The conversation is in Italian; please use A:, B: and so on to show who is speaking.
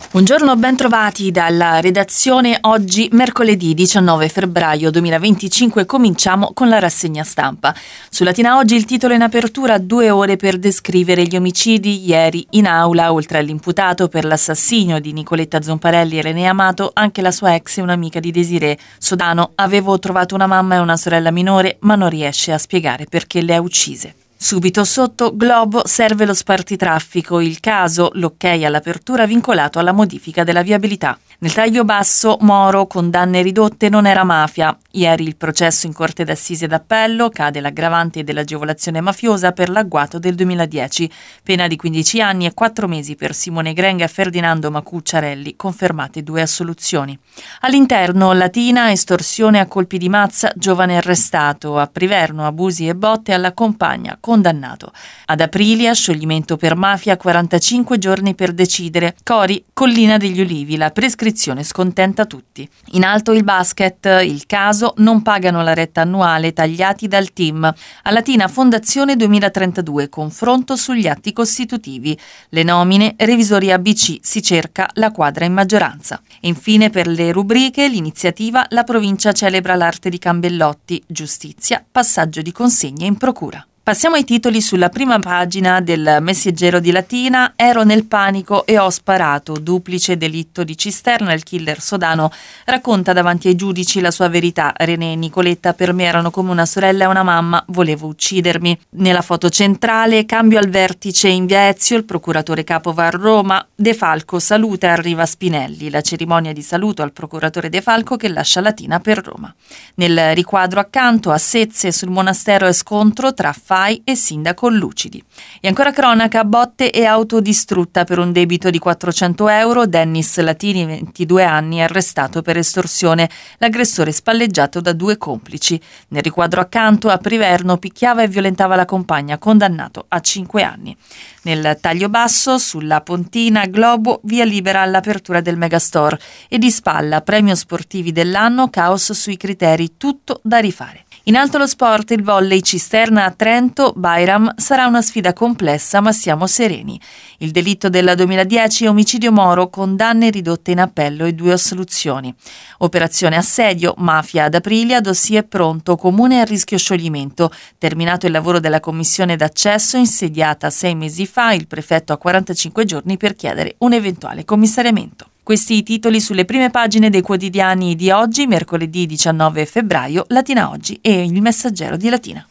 A: Buongiorno, ben trovati dalla redazione. Oggi, mercoledì 19 febbraio 2025, cominciamo con la rassegna stampa. Su Latina Oggi il titolo in apertura: 2 ore per descrivere gli omicidi. Ieri in aula, oltre all'imputato per l'assassinio di Nicoletta Zomparelli e René Amato, anche la sua ex e un'amica di Desirée. Sodano: avevo trovato una mamma e una sorella minore, ma non riesce a spiegare perché le ha uccise. Subito sotto, Globo, serve lo spartitraffico, il caso, l'ok all'apertura vincolato alla modifica della viabilità. Nel taglio basso, Moro, condanne ridotte, non era mafia. Ieri il processo in corte d'assise d'appello, cade l'aggravante dell'agevolazione mafiosa per l'agguato del 2010. Pena di 15 anni e 4 mesi per Simone Grenga e Ferdinando Macucciarelli, confermate 2 assoluzioni. All'interno, Latina, estorsione a colpi di mazza, giovane arrestato, a Priverno, abusi e botte alla compagna, condannato. Ad Aprilia, scioglimento per mafia, 45 giorni per decidere. Cori, Collina degli Ulivi, la prescrizione scontenta tutti. In alto il basket, il caso, non pagano la retta annuale, tagliati dal team. A Latina Fondazione 2032, confronto sugli atti costitutivi. Le nomine, revisori ABC, si cerca la quadra in maggioranza. E infine per le rubriche, l'iniziativa, la provincia celebra l'arte di Cambellotti, giustizia, passaggio di consegne in procura. Passiamo ai titoli sulla prima pagina del Messaggero di Latina. Ero nel panico e ho sparato, duplice delitto di cisterna. Il killer Sodano racconta davanti ai giudici la sua verità. René e Nicoletta per me erano come una sorella e una mamma, volevo uccidermi. Nella foto centrale, cambio al vertice in via Ezio, il procuratore capo va a Roma, De Falco saluta e arriva Spinelli, la cerimonia di saluto al procuratore De Falco che lascia Latina per Roma. Nel riquadro accanto, a Sezze, sul monastero è scontro tra Fai e sindaco Lucidi. E ancora cronaca, botte e auto distrutta per un debito di 400 euro. Dennis Latini, 22 anni, arrestato per estorsione. L'aggressore spalleggiato da 2 complici. Nel riquadro accanto, a Priverno, picchiava e violentava la compagna, condannato a 5 anni. Nel taglio basso, sulla Pontina, Globo, via libera all'apertura del Megastore. E di spalla, premio sportivi dell'anno, caos sui criteri, tutto da rifare. In alto lo sport, il volley Cisterna a Trento, Bairam, sarà una sfida complessa ma siamo sereni. Il delitto del 2010 è omicidio Moro, condanne ridotte in appello e 2 assoluzioni. Operazione assedio, mafia ad Aprilia, dossier pronto, comune a rischio scioglimento. Terminato il lavoro della commissione d'accesso, insediata 6 mesi fa, il prefetto ha 45 giorni per chiedere un eventuale commissariamento. Questi i titoli sulle prime pagine dei quotidiani di oggi, mercoledì 19 febbraio, Latina Oggi e il Messaggero di Latina.